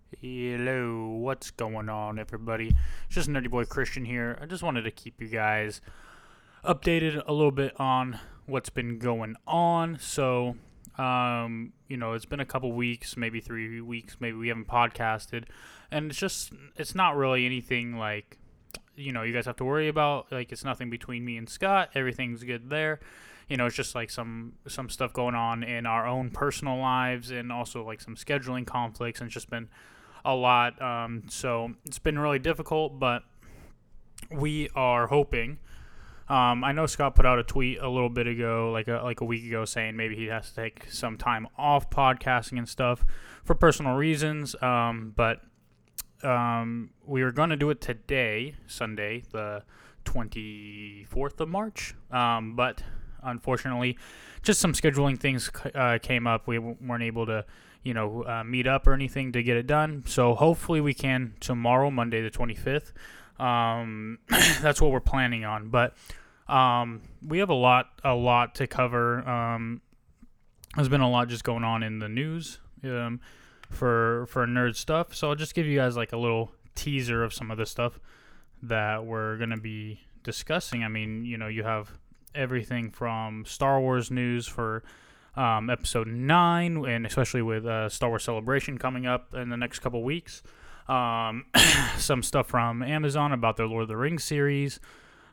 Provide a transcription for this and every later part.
Hello, what's going on, everybody? It's just Nerdy Boy Christian here. I just wanted to keep you guys updated a little bit on what's been going on. It's been a couple weeks, maybe 3 weeks, maybe we haven't podcasted, and it's not really anything like, you guys have to worry about. Like, it's nothing between me and Scott. Everything's good there. It's just like some stuff going on in our own personal lives, and also like some scheduling conflicts, and it's just been a lot. So it's been really difficult, but we are hoping. I know Scott put out a tweet a little bit ago, like a week ago, saying maybe he has to take some time off podcasting and stuff for personal reasons. But we were going to do it today, Sunday, the 24th of March. But unfortunately, just some scheduling things came up. We weren't able to meet up or anything to get it done. So hopefully we can tomorrow, Monday the 25th. That's what we're planning on. But we have a lot to cover. There's been a lot just going on in the news for nerd stuff. So I'll just give you guys like a little teaser of some of the stuff that we're going to be discussing. I mean, you have everything from Star Wars news for episode 9, and especially with Star Wars Celebration coming up in the next couple weeks. Some stuff from Amazon about their Lord of the Rings series.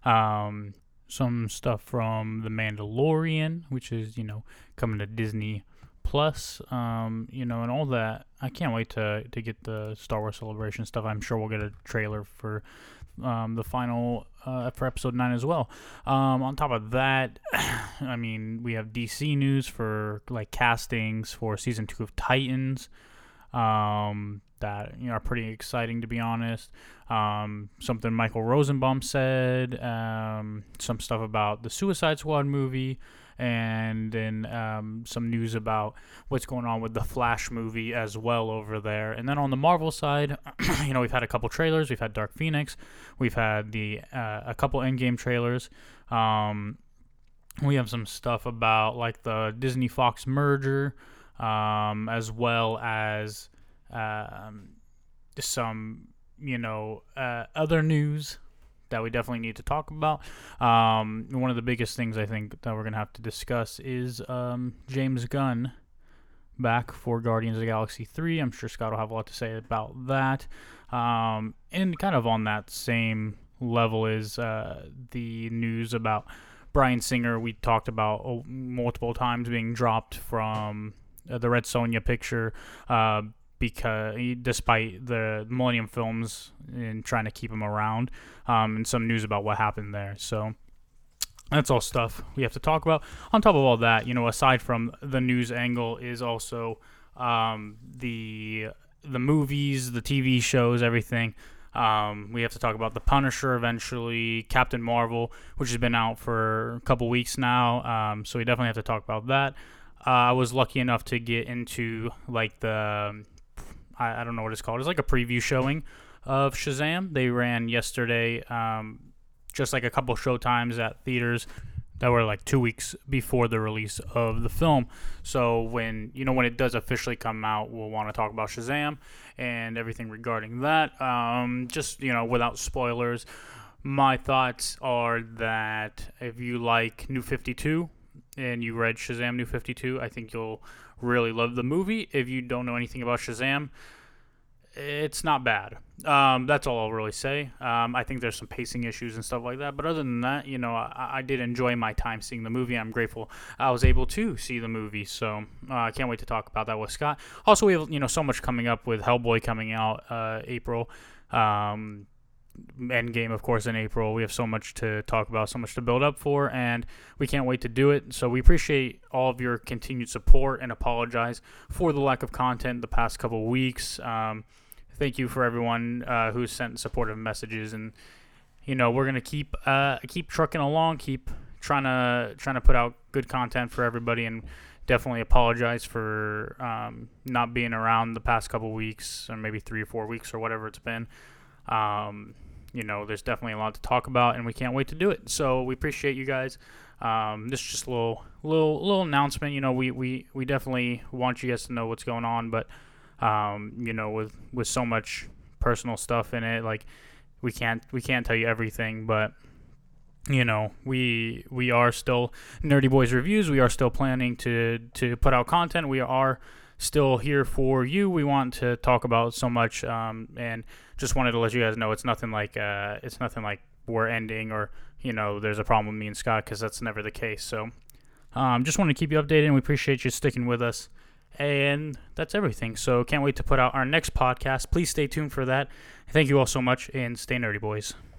Some stuff from The Mandalorian, which is, coming to Disney Plus, and all that. I can't wait to get the Star Wars Celebration stuff. I'm sure we'll get a trailer for the final for episode 9 as well. On top of that, I mean, we have DC news for like castings for season 2 of Titans. That are pretty exciting, to be honest. Something Michael Rosenbaum said. Some stuff about the Suicide Squad movie. And then some news about what's going on with the Flash movie as well over there. And then on the Marvel side, we've had a couple trailers. We've had Dark Phoenix. We've had a couple Endgame trailers. We have some stuff about like the Disney Fox merger, as well as some other news that we definitely need to talk about. One of the biggest things I think that we're going to have to discuss is James Gunn back for Guardians of the Galaxy 3. I'm sure Scott will have a lot to say about that. And kind of on that same level is the news about Bryan Singer. We talked about multiple times being dropped from the Red Sonja picture, because despite the Millennium Films and trying to keep him around, and some news about what happened there. So that's all stuff we have to talk about. On top of all that, aside from the news angle, is also the movies, the TV shows, everything. We have to talk about The Punisher eventually, Captain Marvel, which has been out for a couple weeks now. So we definitely have to talk about that. I was lucky enough to get into like I don't know what it's called. It's like a preview showing of Shazam. They ran yesterday, just like a couple showtimes at theaters that were like 2 weeks before the release of the film. So when it does officially come out, we'll want to talk about Shazam and everything regarding that. Just without spoilers, my thoughts are that if you like New 52 and you read Shazam New 52, I think you'll really love the movie. If you don't know anything about Shazam, it's not bad. That's all I'll really say. I think there's some pacing issues and stuff like that, but other than that, I did enjoy my time seeing the movie. I'm grateful I was able to see the movie, so I can't wait to talk about that with Scott. Also, we have so much coming up with Hellboy coming out April. Endgame, of course, in April. We have so much to talk about, so much to build up for, and we can't wait to do it. So we appreciate all of your continued support and apologize for the lack of content the past couple weeks. Thank you for everyone who's sent supportive messages, and we're gonna keep trucking along, keep trying to put out good content for everybody, and definitely apologize for not being around the past couple weeks, or maybe 3 or 4 weeks, or whatever it's been. There's definitely a lot to talk about, and we can't wait to do it. So we appreciate you guys. This is just a little announcement. We definitely want you guys to know what's going on, but with so much personal stuff in it. Like we can't tell you everything, but we are still Nerdy Boys Reviews. We are still planning to put out content. We are still here for you. We want to talk about so much, and just wanted to let you guys know it's nothing like we're ending or there's a problem with me and Scott, because that's never the case. So just want to keep you updated, and we appreciate you sticking with us. And that's everything. So can't wait to put out our next podcast. Please stay tuned for that. Thank you all so much, and stay nerdy, boys.